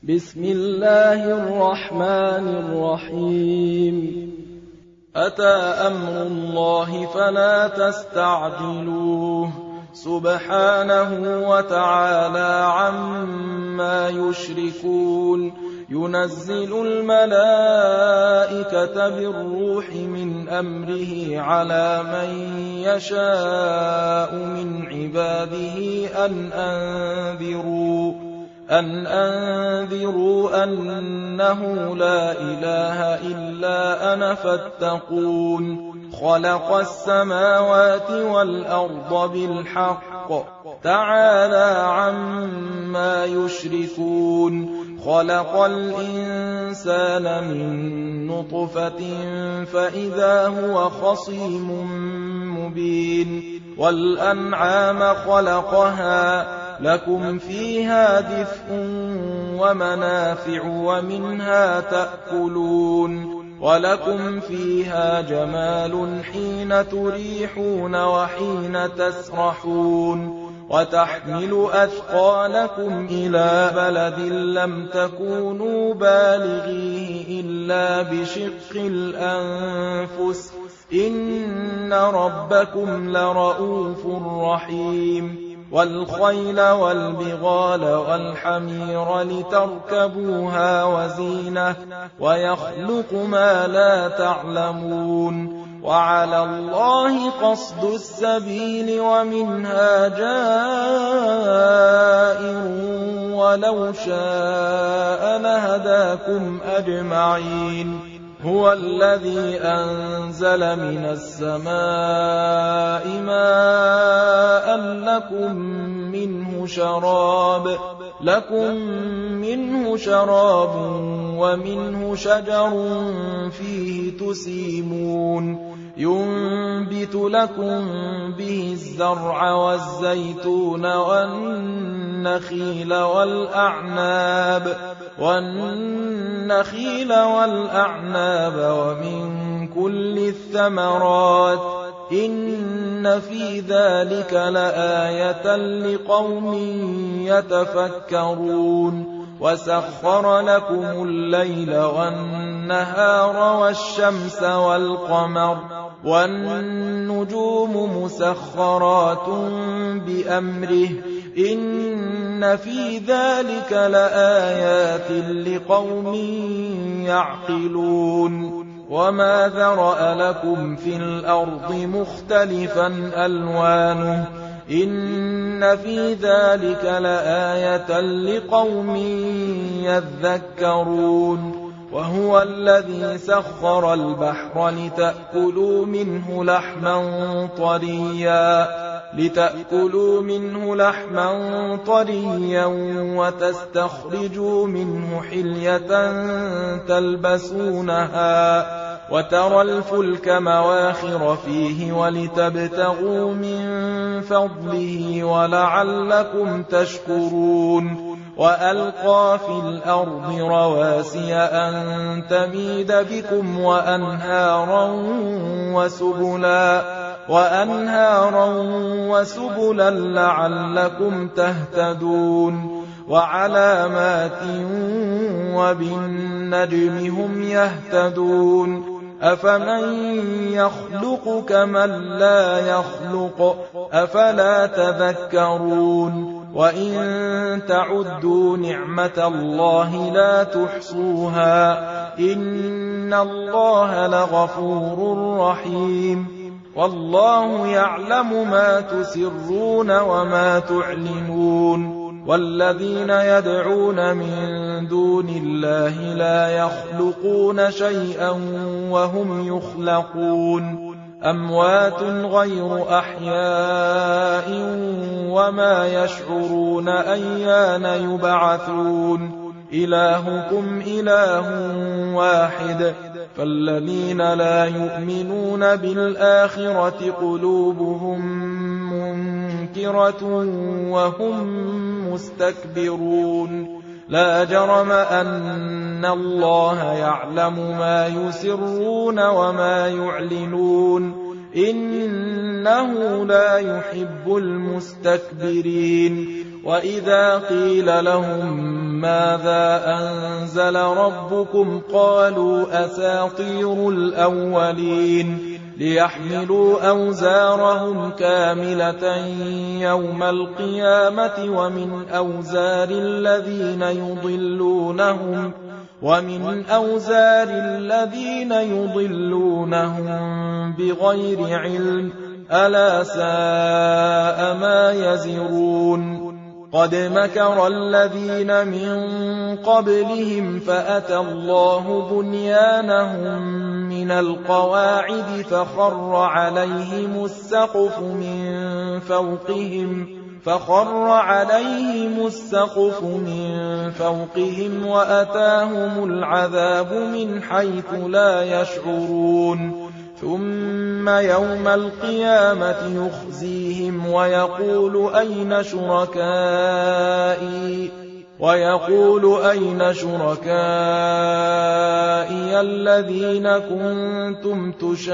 بسم الله الرحمن الرحيم أتى أمر الله فلا تستعجلوه سبحانه وتعالى عما يشركون ينزل الملائكة بالروح من أمره على من يشاء من عباده أن أنذروا أنه لا إله إلا أنا فاتقون خلق السماوات والأرض بالحق تعالى عما يشركون خلق الإنسان من نطفة فإذا هو خصيم مبين والأنعام خلقها لكم فيها دفء ومنافع ومنها تأكلون ولكم فيها جمال حين تريحون وحين تسرحون وتحمل أثقالكم إلى بلد لم تكونوا بالغيه إلا بشق الأنفس إن ربكم لرؤوف رحيم والخيل والبغال والحمير لتركبوها وزينة ويخلق ما لا تعلمون وعلى الله قصد السبيل ومنها جائر ولو شاء لهداكم أجمعين هو الذي أنزل من السماء ماء لكم منه شراب ومنه شجر فيه تسيمون ينبت لكم به الزرع والزيتون والنخيل والأعناب ومن كل الثمرات إن في ذلك لآية لقوم يتفكرون وسخر لكم الليل والنهار والشمس والقمر والنجوم مسخرات بأمره إن في ذلك لآيات لقوم يعقلون وما ذرأ لكم في الأرض مختلفا ألوانه إن في ذلك لآية لقوم يذكرون وهو الذي سخر البحر لتأكلوا منه لحما طريا وتستخرجوا منه حلية تلبسونها وترى الفلك مواخر فيه ولتبتغوا من فضله ولعلكم تشكرون وألقى في الأرض رواسي أن تميد بكم وأنهارا وسبلا لعلكم تهتدون وعلامات وبالنجم هم يهتدون أفمن يخلق كمن لا يخلق أفلا تذكرون وإن تعدوا نعمة الله لا تحصوها إن الله لغفور رحيم والله يعلم ما تسرون وما تعلنون والذين يدعون من دون الله لا يخلقون شيئا وهم يخلقون أموات غير أحياء وما يشعرون أيان يبعثون إلهكم إله واحد فالذين لا يؤمنون بالآخرة قلوبهم منكرة وهم مستكبرون لا جرم أن الله يعلم ما يسرون وما يعلنون إنه لا يحب المستكبرين وإذا قيل لهم ماذا أنزل ربكم قالوا أساطير الأولين ليحملوا أوزارهم كاملة يوم القيامة ومن أوزار الذين يضلونهم بغير علم ألا ساء ما يزرون قد مكر الذين من قبلهم فأتى الله بنيانهم من القواعد فخر عليهم السقف من فوقهم وأتاهم العذاب من حيث لا يشعرون ثم يوم القيامة يخزيهم ويقول أين شركائي الذين كنتم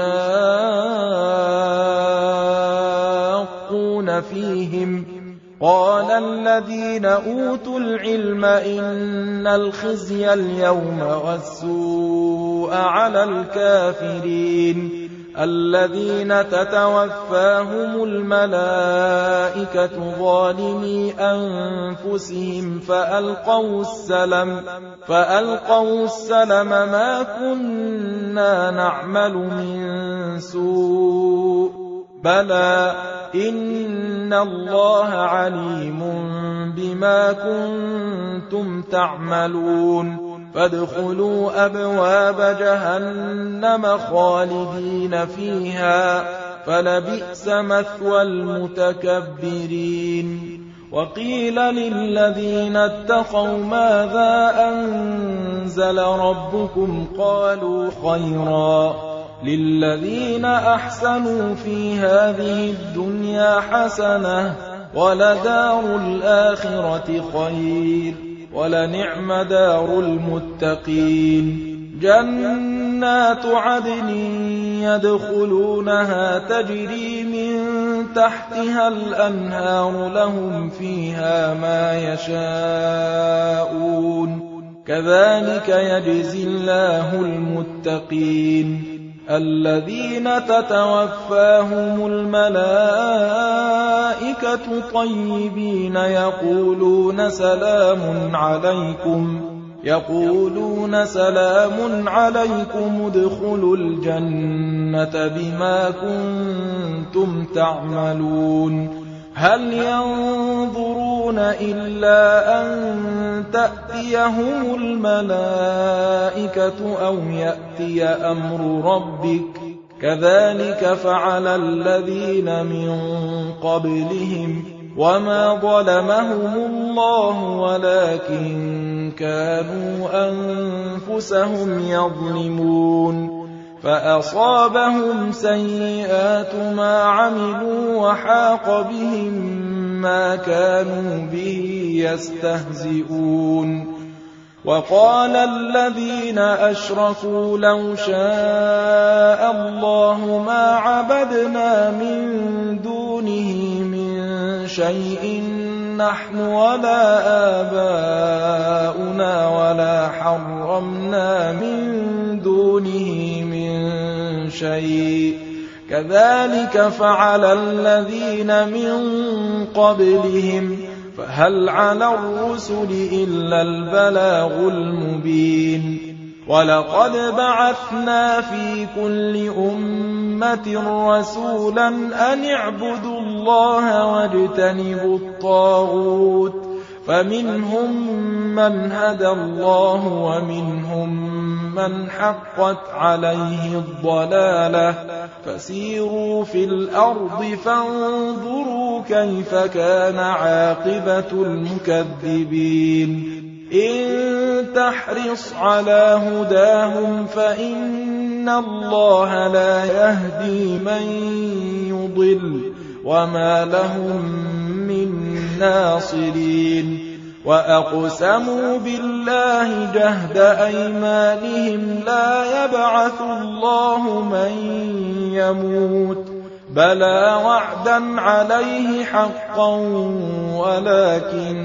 تشاقون فيهم قال الذين أوتوا العلم إن الخزي اليوم والسوء على الكافرين الذين تتوفاهم الملائكة ظالمي أنفسهم فألقوا السلم ما كنا نعمل من سوء بلى إن الله عليم بما كنتم تعملون فادخلوا أبواب جهنم خالدين فيها فلبئس مثوى المتكبرين وقيل للذين اتقوا ماذا أنزل ربكم قالوا خيرا للذين أحسنوا في هذه الدنيا حسنة ولدار الآخرة خير ولنعم دار المتقين جنات عدن يدخلونها تجري من تحتها الأنهار لهم فيها ما يشاءون كذلك يجزي الله المتقين الذين تتوفاهم الملائكة طيبين يقولون سلام عليكم ادخلوا الجنة بما كنتم تعملون هل ينظرون إلا أن تأتيهم الملائكة أو يأتي أمر ربك كذلك فعل الذين من قبلهم وما ظلمهم الله ولكن كانوا أنفسهم يظلمون فأصابهم سيئات ما عملوا وحاق بهم ما كانوا به يستهزئون وقال الذين أشركوا لو شاء الله ما عبدنا من دونه من شيء نحن ولا آباؤنا ولا حرمنا من دونه من شيء كذلك فعل الذين من قبلهم فهل على الرسل إلا البلاغ المبين ولقد بعثنا في كل أمة رسولا أن اعبدوا الله واجتنبوا الطاغوت فمنهم من هدى الله ومنهم من حقت عليه الضلالة فسيروا في الأرض فانظروا كيف كان عاقبة المكذبين إن تحرص على هداهم فإن الله لا يهدي من يضل وما لهم من ناصرين وأقسموا بالله جهد أيمانهم لا يبعث الله من يموت بلى وعدا عليه حقا ولكن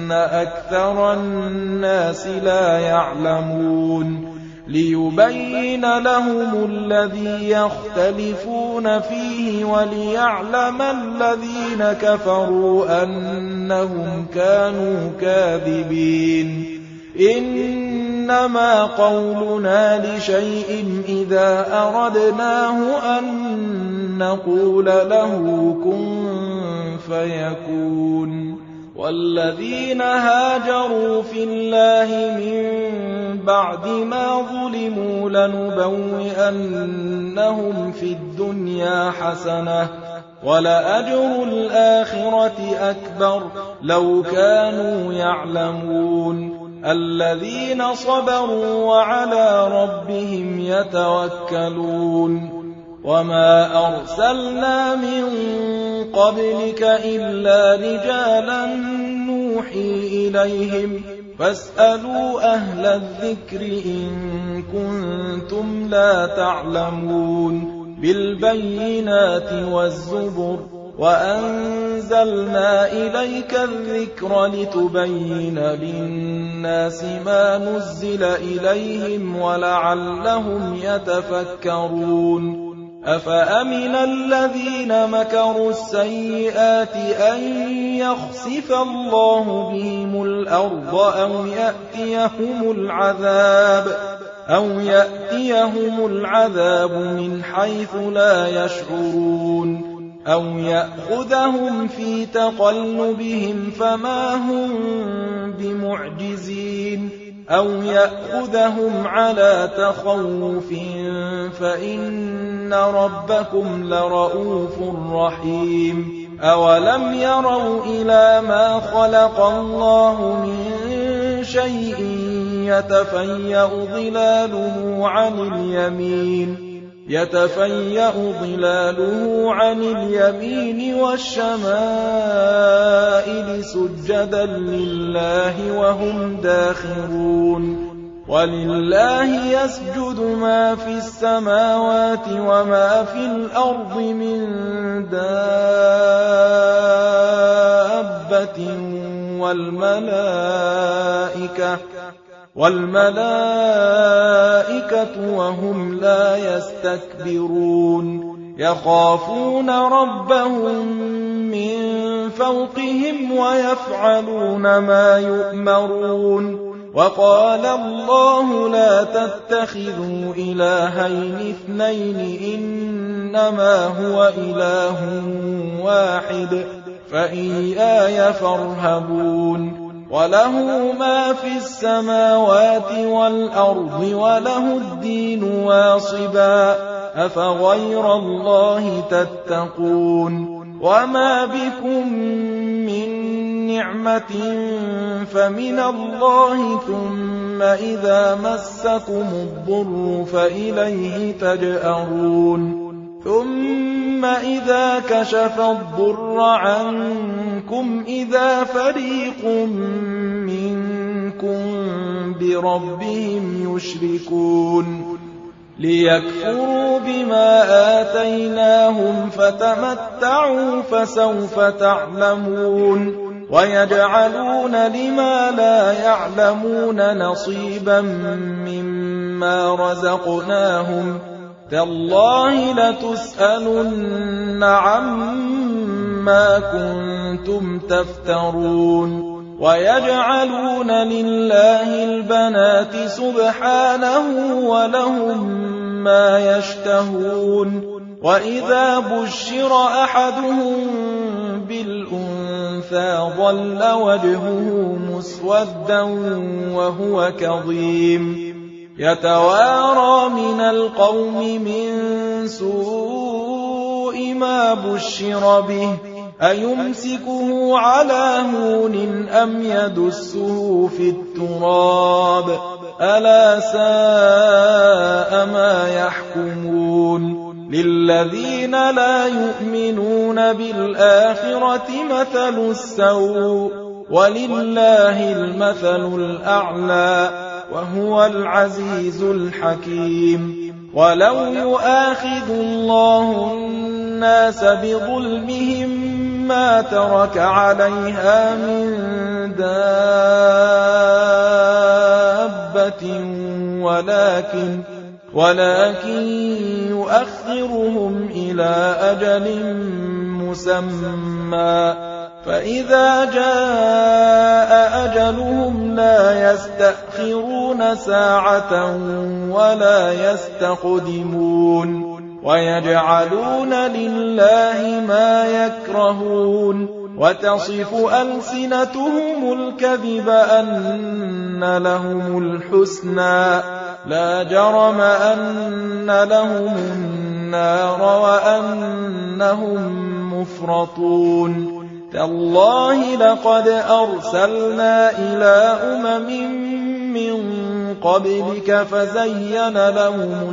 وَلَكِنَّ أَكْثَرَ النَّاسِ لَا يَعْلَمُونَ لِيُبَيِّنَ لَهُمُ الَّذِي يَخْتَلِفُونَ فِيهِ وَلِيَعْلَمَ الَّذِينَ كَفَرُوا أَنَّهُمْ كَانُوا كَاذِبِينَ إِنَّمَا قَوْلُنَا لِشَيْءٍ إِذَا أَرَدْنَاهُ أَن نَّقُولَ لَهُ كُن فَيَكُونُ وَالَّذِينَ هَاجَرُوا فِي اللَّهِ مِن بَعْدِ مَا ظُلِمُوا لَنُبَوِّئَنَّهُمْ فِي الدُّنْيَا حَسَنَةً وَلَأَجْرُ الْآخِرَةِ أَكْبَرُ لَوْ كَانُوا يَعْلَمُونَ الَّذِينَ صَبَرُوا وَعَلَىٰ رَبِّهِمْ يَتَوَكَّلُونَ وَمَا أَرْسَلْنَا مِن قَبْلِكَ إِلَّا رِجَالًا نُّوحِي إِلَيْهِمْ فَاسْأَلُوا أَهْلَ الذِّكْرِ إِن كُنتُمْ لَا تَعْلَمُونَ بِالْبَيِّنَاتِ وَالزُّبُرِ وَأَنزَلْنَا إِلَيْكَ الذِّكْرَ لِتُبَيِّنَ لِلنَّاسِ مَا نُزِّلَ إِلَيْهِمْ وَلَعَلَّهُمْ يَتَفَكَّرُونَ أَفَأَمِنَ الَّذِينَ مَكَرُوا السَّيِّئَاتِ أَن يَخْسِفَ اللَّهُ بِهِمُ الْأَرْضَ أَوْ يَأْتِيَهُمُ الْعَذَابُ مِنْ حَيْثُ لَا يَشْعُرُونَ أَوْ يَأْخُذَهُمْ فِي تَقَلُّبِهِمْ فَمَا هُم بِمُعْجِزِينَ أَوْ يَأْخُذَهُمْ عَلَىٰ تَخَوُّفٍ فَإِنَّ رَبَّكُمْ لَرَءُوفٌ رَّحِيمٌ أَوَلَمْ يَرَوْا إِلَىٰ مَا خَلَقَ اللَّهُ مِن شَيْءٍ يَتَفَيَّأُ ظِلَالُهُ عَنِ الْيَمِينِ وَالشَّمَائِلِ سُجَّدًا لِّلَّهِ وَهُمْ دَاخِرُونَ وَلِلَّهِ يَسْجُدُ مَا فِي السَّمَاوَاتِ وَمَا فِي الْأَرْضِ مِن دَابَّةٍ وَالْمَلَائِكَةُ وَهُمْ لَا يَسْتَكْبِرُونَ يَخَافُونَ رَبَّهُم مِّن فَوْقِهِمْ وَيَفْعَلُونَ مَا يُؤْمَرُونَ وَقَالَ اللَّهُ لَا تَتَّخِذُوا إِلَٰهَيْنِ اثْنَيْنِ إِنَّمَا هُوَ إِلَٰهٌ وَاحِدٌ فَإِيَّايَ فَارْهَبُونِ وَلَهُ مَا فِي السَّمَاوَاتِ وَالْأَرْضِ وَلَهُ الدِّينُ وَاصِبًا أَفَغَيْرَ اللَّهِ تَتَّقُونَ وَمَا بِكُم مِّن نِّعْمَةٍ فَمِنَ اللَّهِ ثُمَّ إِذَا مَسَّكُمُ الضُّرُّ فَإِلَيْهِ تَجْأَرُونَ ثُمَّ إِذَا كَشَفَ الضُّرَّ عَنكُمْ إِذَا فَرِيقٌ مِّنكُم بِرَبِّهِمْ يُشْرِكُونَ لِيَكْفُرُوا بِمَا آتَيْنَاهُمْ فَتَمَتَّعُوا فَسَوْفَ تَعْلَمُونَ وَيَجْعَلُونَ لِمَا لَا يَعْلَمُونَ نَصِيبًا مِّمَّا رَزَقْنَاهُمْ تَاللَّهِ لَتُسْأَلُنَّ عَمَّا كُنتُمْ تَفْتَرُونَ وَيَجْعَلُونَ لِلَّهِ الْبَنَاتِ سُبْحَانَهُ وَلَهُم مَّا يَشْتَهُونَ وَإِذَا بُشِّرَ أَحَدُهُم بِالْأُنثَىٰ ظَلَّ وَجْهُهُ مُسْوَدًّا وَهُوَ كَظِيمٌ يَتَوَارَىٰ مِنَ الْقَوْمِ مِن سُوءِ مَا بُشِّرَ بِهِ أَيُمْسِكُهُ عَلَىٰ هُونٍ أَمْ يَدُسُّهُ فِي التُّرَابِ أَلَا سَاءَ مَا يَحْكُمُونَ لِلَّذِينَ لَا يُؤْمِنُونَ بِالْآخِرَةِ مَثَلُ السَّوْءِ وَلِلَّهِ الْمَثَلُ الْأَعْلَىٰ وَهُوَ الْعَزِيزُ الْحَكِيمُ وَلَوْ يُؤَاخِذُ اللَّهُ النَّاسَ بِظُلْمِهِم ما ترك عليها من دابة ولكن يؤخرهم إلى أجل مسمى فإذا جاء أجلهم لا يستأخرون ساعة ولا يستقدمون ويجعلون لله ما يكرهون وتصف ألسنتهم الكذب أن لهم الحسنى لا جرم أن لهم النار وأنهم مفرطون تالله لقد أرسلنا إلى من قبلك فزين لهم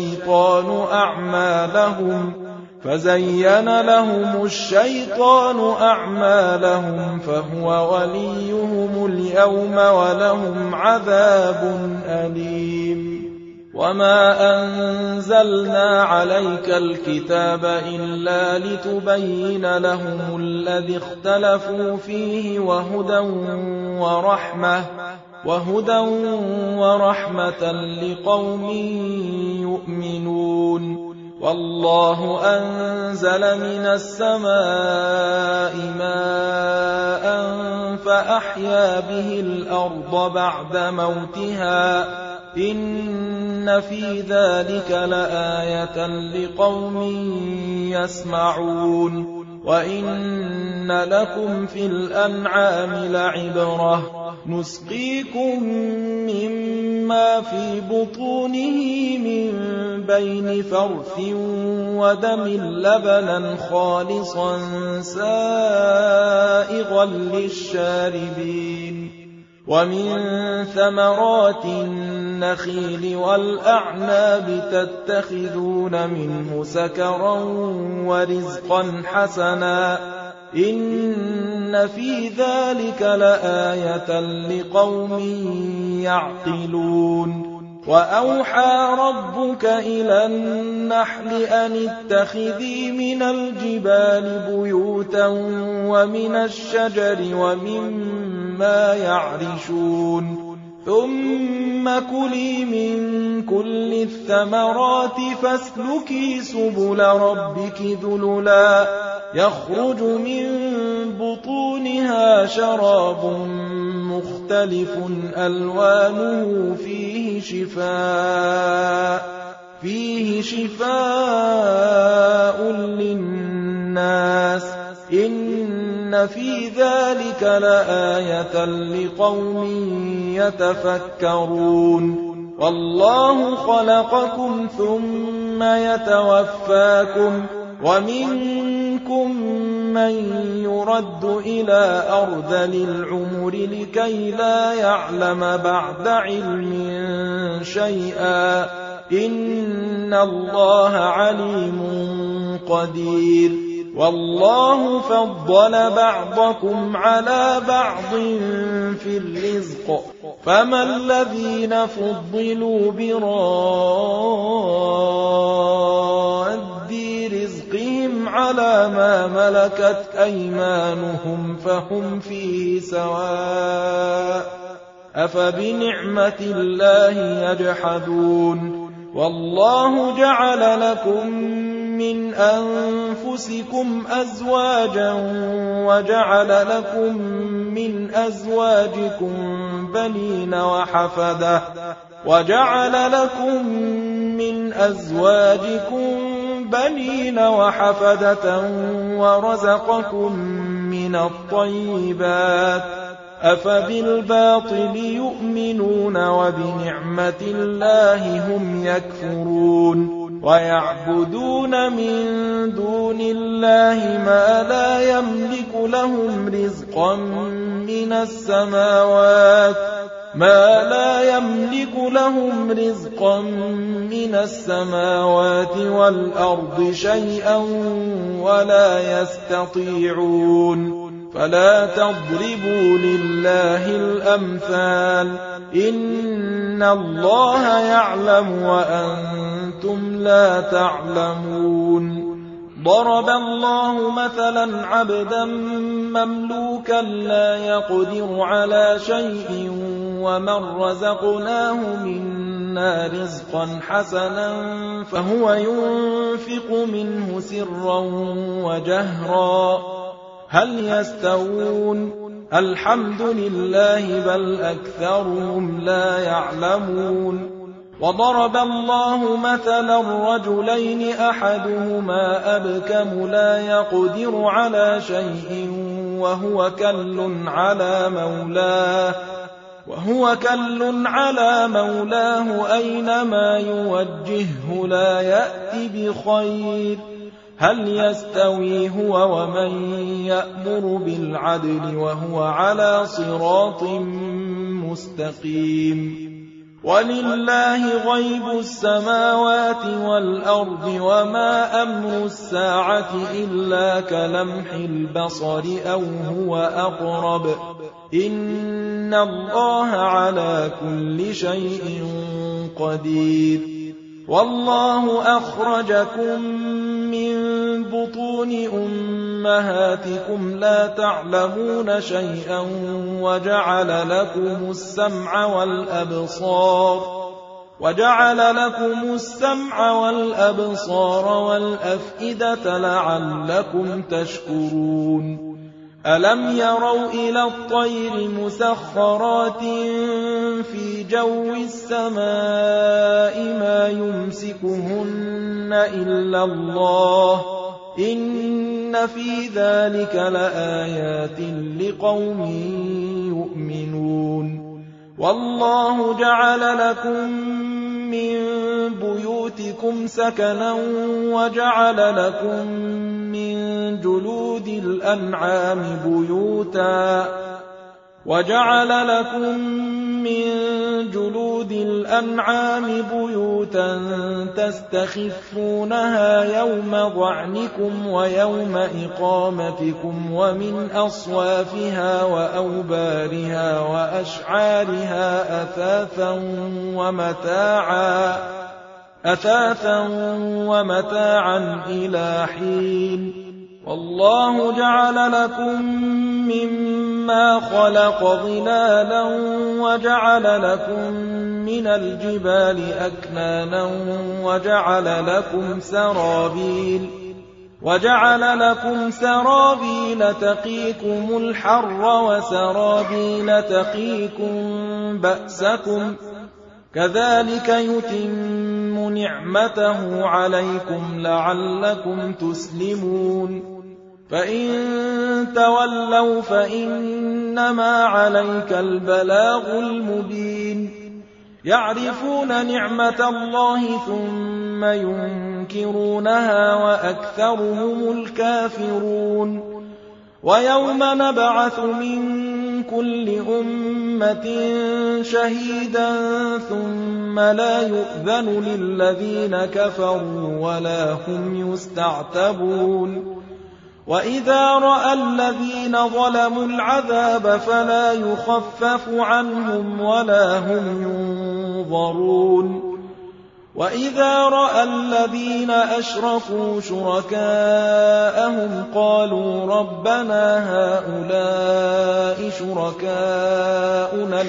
الشيطان أعمالهم فهو وليهم اليوم ولهم عذاب أليم وما أنزلنا عليك الكتاب إلا لتبين لهم الذي اختلفوا فيه وهدى ورحمة لقوم يؤمنون والله أنزل من السماء ماء فأحيا به الأرض بعد موتها إن في ذلك لآية لقوم يسمعون وإن لكم في الأنعام لعبرة نسقيكم مما في بطونه من بين فرث ودم لبنا خالصا سائغا للشاربين ومن ثمرات النخيل والأعناب تتخذون منه سكرا ورزقا حسنا إن في ذلك لآية لقوم يعقلون وأوحى ربك إلى النحل أن اتخذي من الجبال بيوتا ومن الشجر ومما يعرشون ثم كلي من كل الثمرات فاسلكي سبل ربك ذللا يخرج من بطونها شراب مختلف ألوانه فيه شفاء للناس إن في ذلك لآية لقوم يتفكرون والله خلقكم ثم يتوفاكم ومنكم من يرد إلى أرذل العمر لكي لا يعلم بعد علم شيئا إن الله عليم قدير والله فضل بعضكم على بعض في الرزق فما الذين فضلوا براد رزقهم على ما ملكت أيمانهم فهم فيه سواء أفبنعمة الله يجحدون والله جعل لكم من أنفسكم أزواجا وجعل لكم من أزواجكم بنين وحفدة ورزقكم من الطيبات أفبالباطل يؤمنون وبنعمة الله هم يكفرون ويعبدون من دون الله ما لا يملك لهم رزقا من السماوات والأرض شيئا ولا يستطيعون فلا تضربوا لله الأمثال إن الله يعلم وأنتم لا تعلمون ضرب الله مثلا عبدا مملوكا لا يقدر على شيء ومن رزقناه منا رزقا حسنا فهو ينفق منه سرا وجهرا هل يستوون الحمد لله بل أكثرهم لا يعلمون وضرب الله مثلا رجلين أحدهما أبكم لا يقدر على شيء وهو كل على مولاه أينما يوجهه لا يأتي بخير هل يستوي هو ومن يأمر بالعدل وهو على صراط مستقيم ولله غيب السماوات والأرض وما أمر الساعة إلا كلمح البصر أو هو أقرب إن الله على كل شيء قدير والله أخرجكم من بطون أمهاتكم لا تعلمون شيئا وجعل لكم السمع والأبصار والأفئدة لعلكم تشكرون ألم يروا إلى الطير مسخرات في جو السماء ما يمسكهن إلا الله إن في ذلك لآيات لقوم يؤمنون والله جعل لكم من بيوتكم سكنا وجعل لكم من جلود الأنعام بيوتا تستخفونها يوم ظعنكم ويوم إقامتكم ومن أصوافها وأوبارها وأشعارها أثاثا ومتاعا إلى حين والله جعل لكم مما خلق ظلالا وجعل لكم من الجبال أكنانا وجعل لكم سرابيل تقيكم الحر وسرابيل تقيكم بأسكم كذلك يتم نعمته عليكم لعلكم تسلمون فإن تولوا فإنما عليك البلاغ المبين يعرفون نعمة الله ثم ينكرونها وأكثرهم الكافرون ويوم نبعث من كل أمة شهيدا ثم لا يؤذن للذين كفروا ولا هم يستعتبون وإذا رأى الذين ظلموا العذاب فلا يخفف عنهم ولا هم ينظرون وإذا رأى الذين أشركوا شركاءهم قالوا ربنا هؤلاء شركاؤنا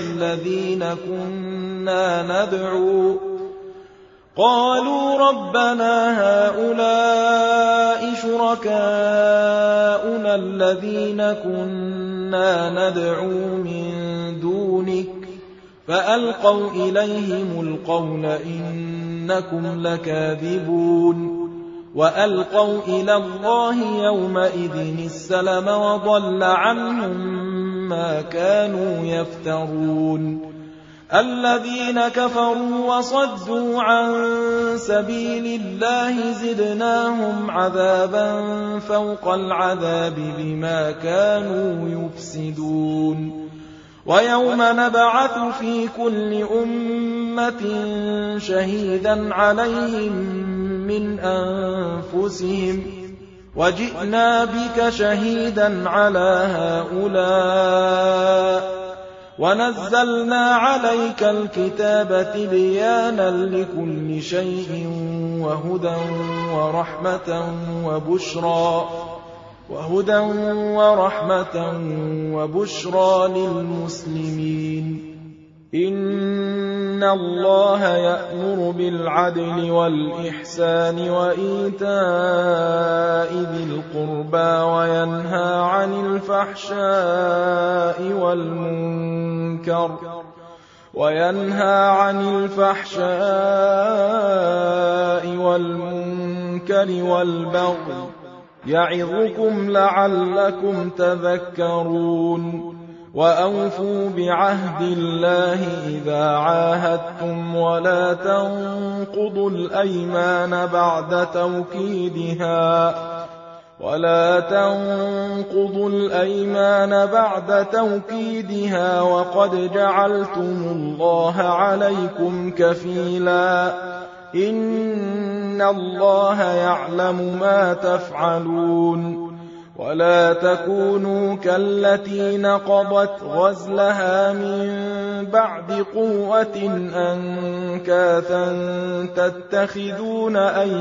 الذين كنا ندعو من دونك فألقوا إليهم القول إنكم لكاذبون وألقوا إلى الله يومئذ السلم وضل عنهم ما كانوا يفترون الذين كفروا وصدوا عن سبيل الله زدناهم عذابا فوق العذاب بما كانوا يفسدون ويوم نبعث في كل أمة شهيدا عليهم من أنفسهم وجئنا بك شهيدا على هؤلاء ونزلنا عليك الكتاب تبيانا لكل شيء وهدى ورحمة وبشرى للمسلمين. إن الله يأمر بالعدل والإحسان وإيتاء ذي القربى وينهى عن الفحشاء والمنكر والبغي يعظكم لعلكم تذكرون. وأوفوا بعهد الله إذا عاهدتم ولا تنقضوا الأيمان بعد توكيدها وقد جعلتم الله عليكم كفيلا إن الله يعلم ما تفعلون. ولا تكونوا كالتي نقضت غزلها من بعد قوة أنكاثا تتخذون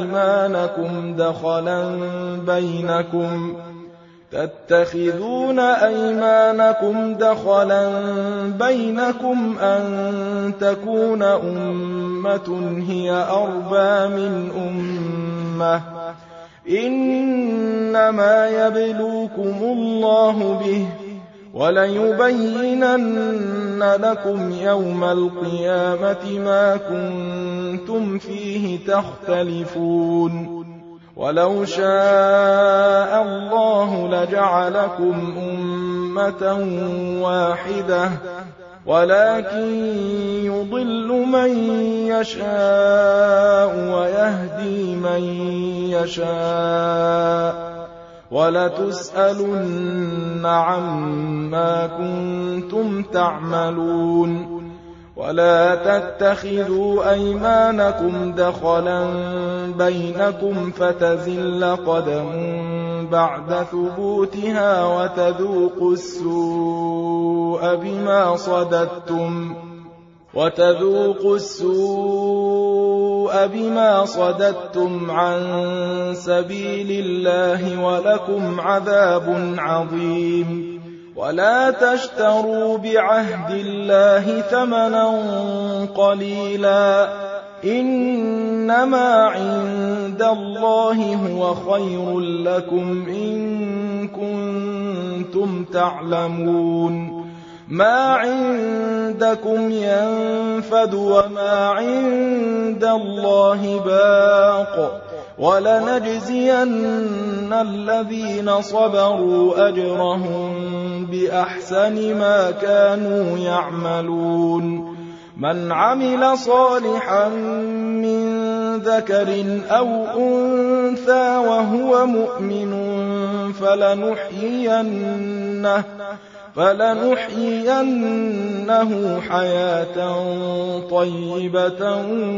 أيمانكم دخلا بينكم أن تكون أمة هي أربى من أمة إنما يبلوكم الله به وليبينن لكم يوم القيامة ما كنتم فيه تختلفون. ولو شاء الله لجعلكم أمة واحدة ولكن يضل من يشاء ويهدي من يشاء ولتسألن عما كنتم تعملون. ولا تتخذوا أيمانكم دخلا بينكم فتزل قدم بعد ثبوتها وتذوقوا السوء بما صددتم عن سبيل الله ولكم عذاب عظيم. ولا تشتروا بعهد الله ثمنا قليلا إنما عند الله هو خير لكم إن كنتم تعلمون. ما عندكم ينفد وما عند الله باق ولنجزين الذين صبروا أجرهم بأحسن ما كانوا يعملون. من عمل صالحا من ذكر أو أنثى وهو مؤمن فلنحيينه حياة طيبة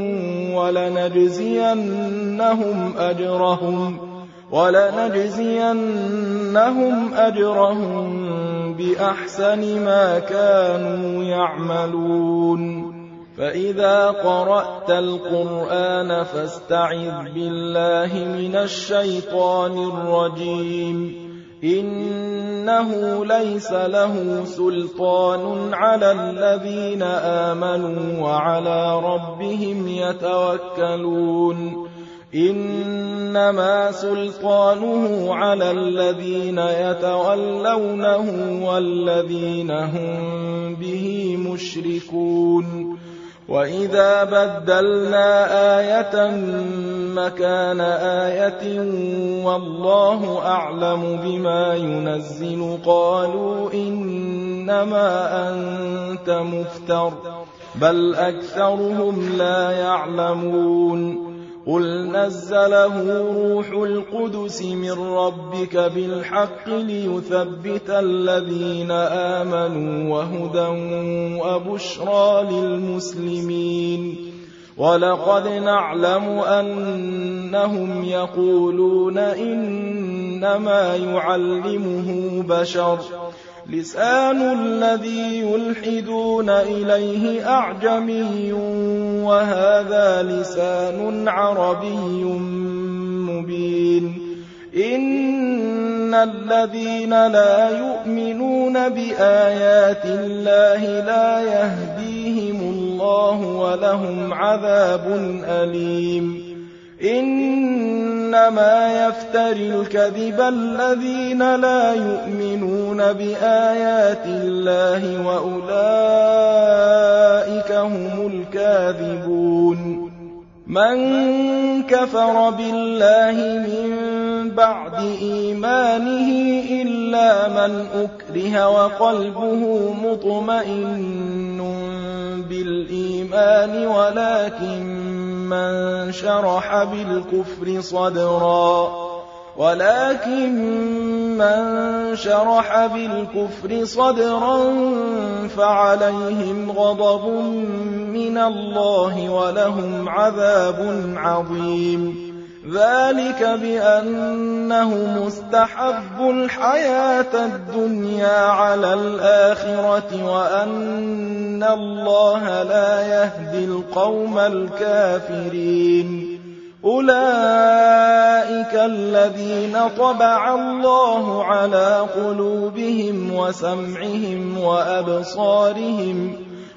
ولنجزينهم أجرهم بأحسن ما كانوا يعملون. فإذا قرأت القرآن فاستعذ بالله من الشيطان الرجيم. إنه ليس له سلطان على الذين آمنوا وعلى ربهم يتوكلون. إنما سلطانه على الذين يتولونه والذين هم به مشركون. وإذا بدلنا آية مكان آية والله أعلم بما ينزل قالوا إنما أنت مفتر بل أكثرهم لا يعلمون. قل نزله روح القدس من ربك بالحق ليثبت الذين آمنوا وهدى وبشرى للمسلمين. ولقد نعلم أنهم يقولون إنما يعلمه بشر لسان الذي يلحدون إليه أعجمي وهذا لسان عربي مبين إن الذين لا يؤمنون بآيات الله لا يهديهم الله ولهم عذاب أليم إنما يفتري الكذب الذين لا يؤمنون بآيات الله وأولئك هم الكاذبون من كفر بالله من بعد إيمانه إلا من أكره وقلبه مطمئن بالإيمان ولكن من شرح بالكفر صدرا فعليهم غضب من الله ولهم عذاب عظيم ذلك بأنه مستحب الحياة الدنيا على الآخرة وأن الله لا يهدي القوم الكافرين أولئك الذين طبع الله على قلوبهم وسمعهم وأبصارهم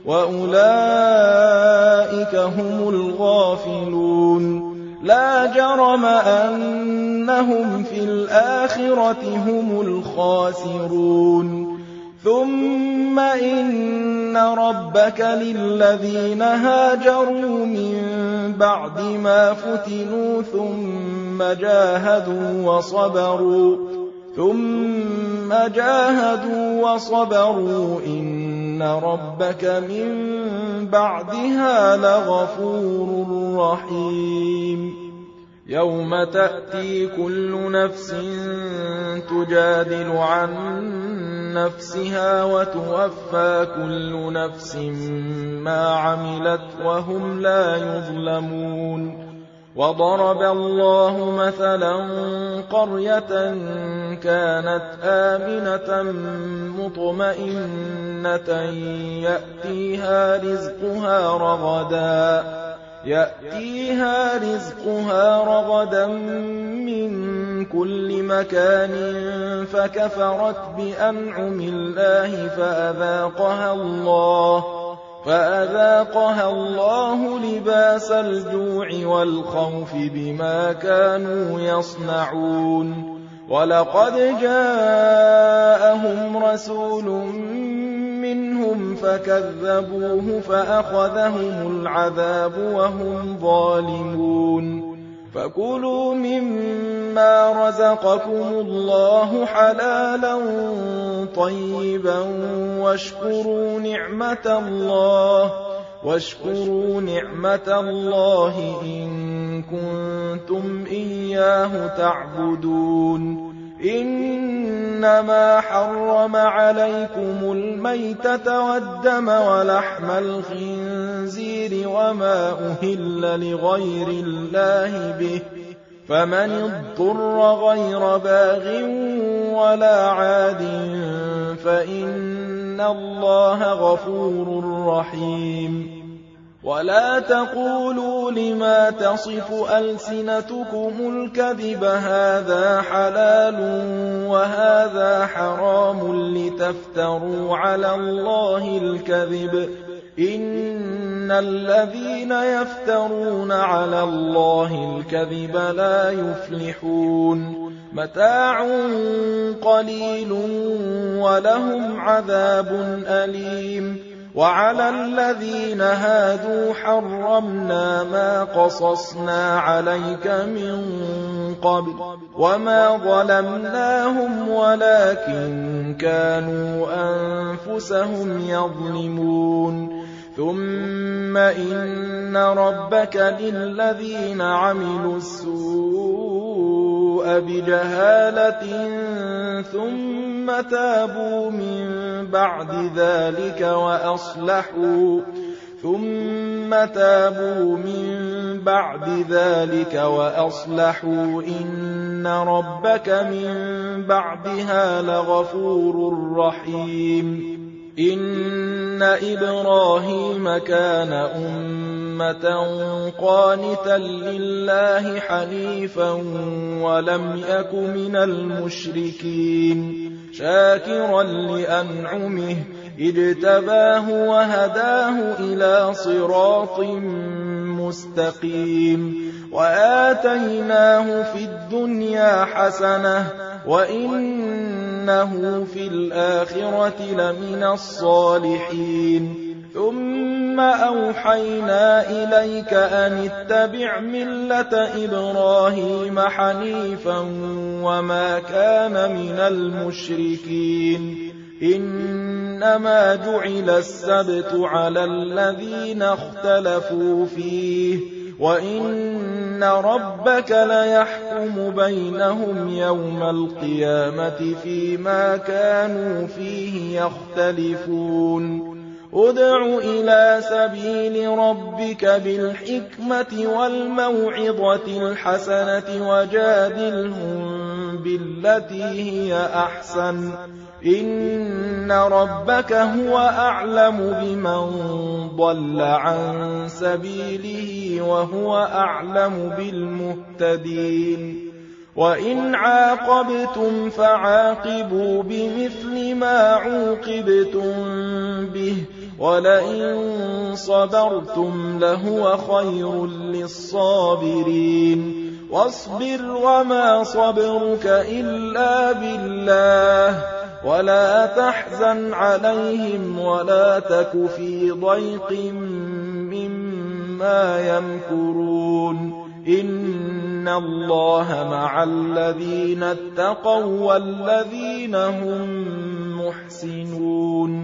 وأولئك هم الغافلون لا جرم أنهم في الآخرة هم الخاسرون ثم إن ربك للذين هاجروا من بعد ما فتنوا ثم جاهدوا وصبروا إن ربك من بعدها لغفور رحيم يوم تأتي كل نفس تجادل عن نفسها وتوفى كل نفس ما عملت وهم لا يظلمون وضرب الله مثلا قرية كانت آمنة مطمئنة يأتيها رزقها رغدا من كل مكان فكفرت بأنعم الله فأذاقها الله لباس الجوع والخوف بما كانوا يصنعون ولقد جاءهم رسول منهم فكذبوه فأخذهم العذاب وهم ظالمون فكلوا مما رزقكم الله حلالا طيبا واشكروا نعمة الله إن كنتم إياه تعبدون إنما حرم عليكم الميتة والدم ولحم الخنزير وما أهل لغير الله به فمن اضطر غير باغ ولا عاد فإن الله غفور رحيم ولا تقولوا لما تصف ألسنتكم الكذب هذا حلال وهذا حرام لتفتروا على الله الكذب إن الذين يفترون على الله الكذب لا يفلحون متاع قليل ولهم عذاب أليم وعلى الذين هادوا حرمنا ما قصصنا عليك من قبل وما ظلمناهم ولكن كانوا أنفسهم يظلمون ثم إن ربك للذين عملوا السوء بجهالة ثم تابوا من بعد ذلك وأصلحوا إن ربك من بَعْدِهَا لَغَفُورٌ رَّحِيمٌ إِنَّ إِبْرَاهِيمَ كَانَ أُمَّةً قَانِتًا لِّلَّهِ حَنِيفًا وَلَمْ يَكُ مِنَ الْمُشْرِكِينَ شَاكِرًا لِّأَنْعُمِهِ اجْتَبَاهُ وَهَدَاهُ إِلَىٰ صِرَاطٍ مُّسْتَقِيمٍ وَآتَيْنَاهُ فِي الدُّنْيَا حَسَنَةً وَإِنَّهُ فِي الْآخِرَةِ لَمِنَ الصَّالِحِينَ ثُمَّ أَوْحَيْنَا إِلَيْكَ أَنِ اتَّبِعْ مِلَّةَ إِبْرَاهِيمَ حَنِيفًا وَمَا كَانَ مِنَ الْمُشْرِكِينَ إِنَّمَا جُعِلَ السَّبْتُ عَلَى الَّذِينَ اخْتَلَفُوا فِيهِ وَإِنَّ رَبَّكَ لَيَحْكُمُ بَيْنَهُمْ يَوْمَ الْقِيَامَةِ فِيمَا كَانُوا فِيهِ يَخْتَلِفُونَ ادْعُ إِلَىٰ سَبِيلِ رَبِّكَ بِالْحِكْمَةِ وَالْمَوْعِظَةِ الْحَسَنَةِ وَجَادِلْهُم بِالَّتِي هِيَ أَحْسَنُ إِنَّ رَبَّكَ هُوَ أَعْلَمُ بِمَن ضَلَّ عَن سَبِيلِهِ وَهُوَ أَعْلَمُ بِالْمُهْتَدِينَ وَإِنْ عَاقَبْتُمْ فَعَاقِبُوا بِمِثْلِ مَا عُوقِبْتُم بِهِ وَلَئِن صَبَرْتُمْ لَهُوَ خَيْرٌ لِّلصَّابِرِينَ وَاصْبِرْ وَمَا صَبْرُكَ إِلَّا بِاللَّهِ وَلَا تَحْزَنْ عَلَيْهِمْ وَلَا تَكُ فِي ضَيْقٍ مِّمَّا يَمْكُرُونَ إِنَّ اللَّهَ مَعَ الَّذِينَ اتَّقَوا وَّالَّذِينَ هُم مُّحْسِنُونَ